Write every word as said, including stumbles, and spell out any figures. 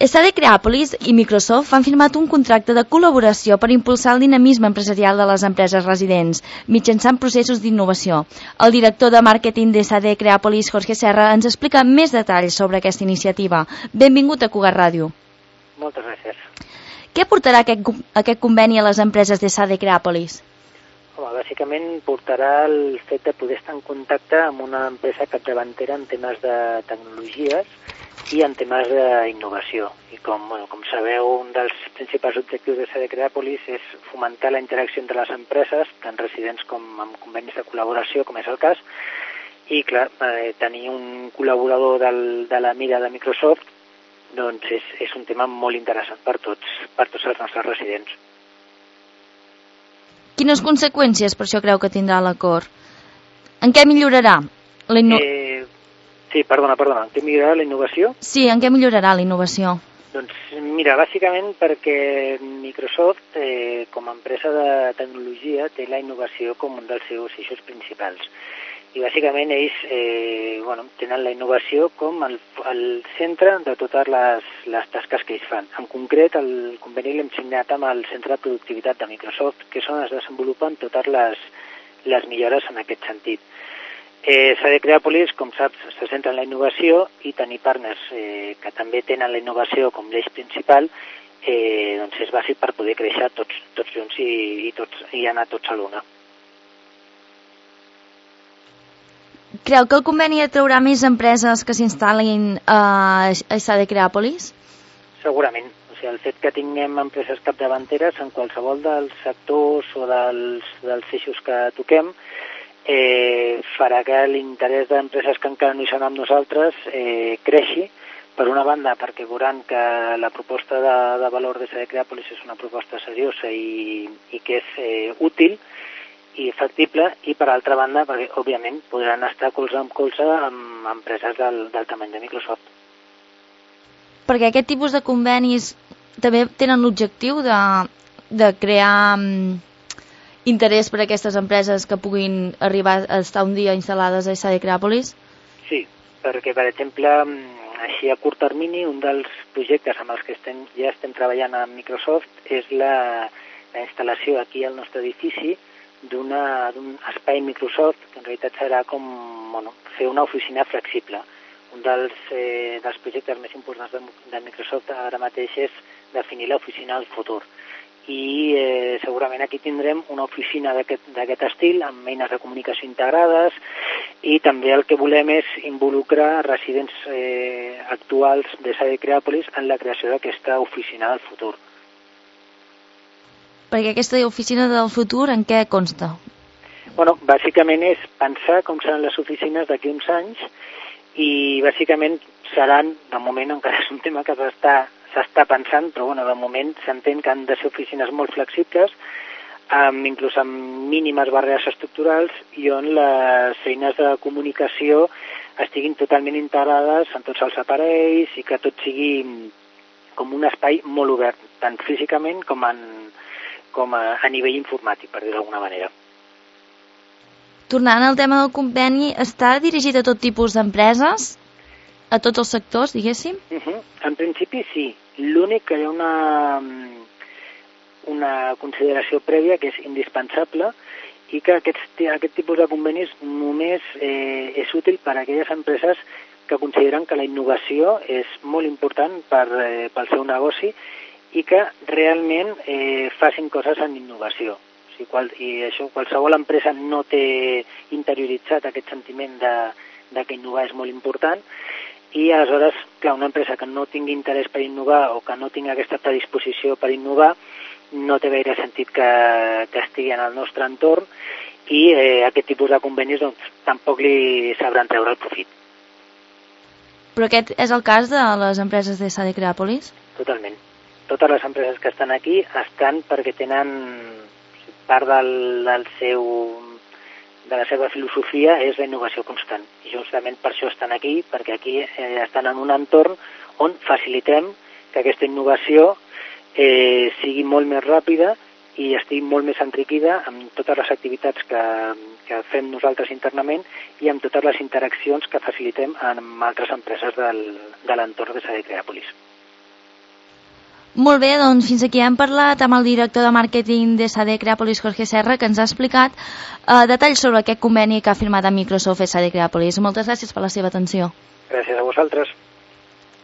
S A D Creàpolis i Microsoft han firmat un contracte de col·laboració per impulsar el dinamisme empresarial de les empreses residents mitjançant processos d'innovació. El director de màrqueting de S A D Creàpolis, Jorge Serra, ens explica més detalls sobre aquesta iniciativa. Benvingut a Cugat Ràdio. Moltes gràcies. Què portarà aquest, aquest conveni a les empreses de S A D Creàpolis? Home, bàsicament portarà el fet de poder estar en contacte amb una empresa capdavantera en temes de tecnologies i en temes d'innovació. I com, bueno, com sabeu, un dels principals objectius de S A D Creàpolis és fomentar la interacció entre les empreses, tant residents com amb convenis de col·laboració, com és el cas, i clar, eh, tenir un col·laborador del, de la mira de Microsoft doncs és, és un tema molt interessant per tots, per tots els nostres residents. Quines conseqüències per això creu que tindrà l'acord? En què millorarà la innovació? Eh, Sí, perdona, perdona. En què millorarà la innovació? Sí, en què millorarà la innovació? Doncs mira, bàsicament perquè Microsoft, eh, com a empresa de tecnologia, té la innovació com un dels seus eixos principals. I bàsicament ells eh, bueno, tenen la innovació com el, el centre de totes les, les tasques que ells fan. En concret, el conveni l'hem signat amb el Centre de Productivitat de Microsoft, que és on es desenvolupen totes les, les millores en aquest sentit. Eh, S A D Creàpolis, com saps, se centra en la innovació i tenir partners eh, que també tenen la innovació com l'eix principal eh, doncs és bàsic per poder créixer tots, tots junts i, i, tots, i anar tots a l'una. Creu que el conveni atraurà més empreses que s'instal·lin a S A D Creàpolis? Segurament. O sigui, el fet que tinguem empreses capdavanteres en qualsevol dels sectors o dels, dels eixos que toquem Eh, farà que l'interès d'empreses que encara no hi són amb nosaltres eh, creixi, per una banda perquè veuran que la proposta de, de valor de S A D Creàpolis és una proposta seriosa i, i que és eh, útil i factible, i per altra banda perquè òbviament podran estar colze amb colze amb empreses del, del tamany de Microsoft. Perquè aquest tipus de convenis també tenen l'objectiu de, de crear interès per a aquestes empreses que puguin arribar a estar un dia instal·lades a S A D Creàpolis? Sí, perquè, per exemple, així a curt termini, un dels projectes amb els que estem, ja estem treballant amb Microsoft és la, la instal·lació aquí al nostre edifici d'un espai Microsoft, que en realitat serà com bueno, fer una oficina flexible. Un dels, eh, dels projectes més importants de, de Microsoft ara mateix és definir l'oficina del futur. I eh, segurament aquí tindrem una oficina d'aquest estil amb eines de comunicació integrades, i també el que volem és involucrar residents eh, actuals de S A D Creàpolis en la creació d'aquesta oficina del futur. Perquè aquesta oficina del futur en què consta? Bueno, bàsicament és pensar com seran les oficines d'aquí uns anys, i bàsicament seran, de moment encara és un tema que s'està s'està pensant, però bueno, de moment s'entén que han de ser oficines molt flexibles, amb, inclús amb mínimes barreres estructurals, i on les eines de comunicació estiguin totalment integrades en tots els aparells i que tot sigui com un espai molt obert, tant físicament com, en, com a, a nivell informàtic, per dir-ho d'alguna manera. Tornant al tema del conveni, està dirigit a tot tipus d'empreses? A tots els sectors, diguéssim? Uh-huh. En principi sí. L'únic que hi ha una, una consideració prèvia que és indispensable, i que aquest, aquest tipus de convenis només eh, és útil per a aquelles empreses que consideren que la innovació és molt important per, eh, pel seu negoci i que realment eh, facin coses en innovació. O sigui, qual, I això, qualsevol empresa no té interioritzat aquest sentiment de, de que innovar és molt important. I aleshores, clar, una empresa que no tingui interès per innovar o que no tingui aquesta predisposició per innovar no té gaire sentit que, que estigui en el nostre entorn, i eh, aquest tipus de convenis doncs, tampoc li sabran treure el profit. Però aquest és el cas de les empreses de S A D Creàpolis? Totalment. Totes les empreses que estan aquí estan perquè tenen part del, del seu... de la seva filosofia és la innovació constant. I justament per això estan aquí, perquè aquí eh, estan en un entorn on facilitem que aquesta innovació eh, sigui molt més ràpida i estigui molt més enriquida amb totes les activitats que, que fem nosaltres internament i amb totes les interaccions que facilitem amb altres empreses del, de l'entorn de S A D Creàpolis. Molt bé, doncs fins aquí hem parlat amb el director de màrqueting d'S A D Creàpolis, Jorge Serra, que ens ha explicat eh, detalls sobre aquest conveni que ha firmat amb Microsoft S A D Creàpolis. Moltes gràcies per la seva atenció. Gràcies a vosaltres.